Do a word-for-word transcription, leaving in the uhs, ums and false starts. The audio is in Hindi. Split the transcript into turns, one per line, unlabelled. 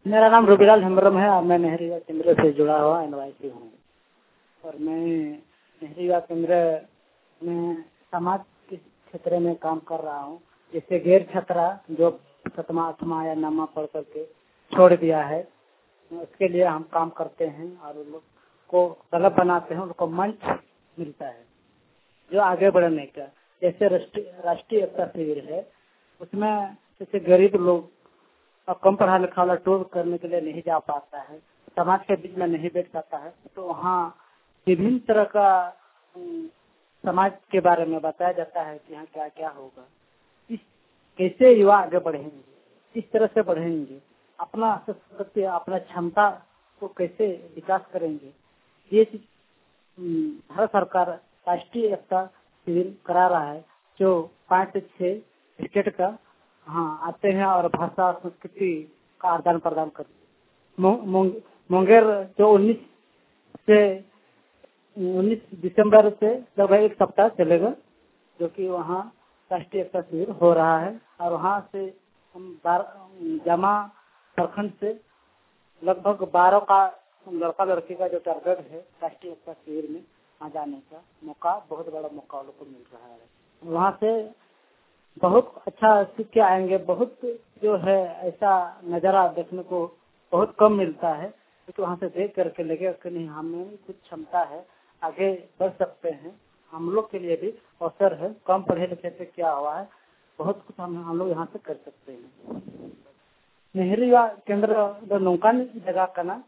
मेरा नाम रूबीलाल हेम्ब्रम है और मैं नेहरू युवा केंद्र से जुड़ा हुआ एनवाईसी हूँ और मैं नेहरू युवा केंद्र में समाज के क्षेत्र में काम कर रहा हूँ। जैसे गैर छात्रा जो सतमा आठवां या नौवां पढ़ करके छोड़ दिया है, उसके लिए हम काम करते हैं और उन लोग को तलब बनाते हैं, उनको मंच मिलता है जो आगे बढ़ने का। जैसे राष्ट्रीय राष्ट्रीय एकता शिविर है, उसमें जैसे गरीब लोग और कम पढ़ा लिखा वाला टूर करने के लिए नहीं जा पाता है, समाज के बीच में नहीं बैठ पाता है, तो वहाँ विभिन्न तरह का समाज के बारे में बताया जाता है कि यहाँ क्या क्या होगा, इस कैसे युवा आगे बढ़ेंगे, किस तरह से बढ़ेंगे, अपना संस्कृति अपना क्षमता को कैसे विकास करेंगे। ये चीज भारत सरकार राष्ट्रीय एकता शिविर करा रहा है जो पाँच से छह स्टेट का हाँ आते हैं और भाषा संस्कृति का आदान प्रदान करते हैं। मुंगेर जो उन्नीस से उन्नीस दिसंबर से लगभग एक सप्ताह चलेगा, जो कि वहाँ राष्ट्रीय एकता शिविर हो रहा है और वहाँ से हम जामा प्रखंड से लगभग बारह का लड़का लड़की का जो टारगेट है राष्ट्रीय एकता शिविर में आ जाने का मौका, बहुत बड़ा मौका लोग को मिल रहा है। वहाँ से बहुत अच्छा सीख के आएंगे। बहुत जो है ऐसा नज़ारा देखने को बहुत कम मिलता है, तो वहाँ से देख करके लगे कि नहीं हमें कुछ क्षमता है, आगे बढ़ सकते हैं, हम लोग के लिए भी अवसर है, कम पढ़े लिखे से क्या हुआ है, बहुत कुछ हम हम लोग यहाँ से कर सकते हैं। नेहरू युवा केंद्र नौकान जगह कना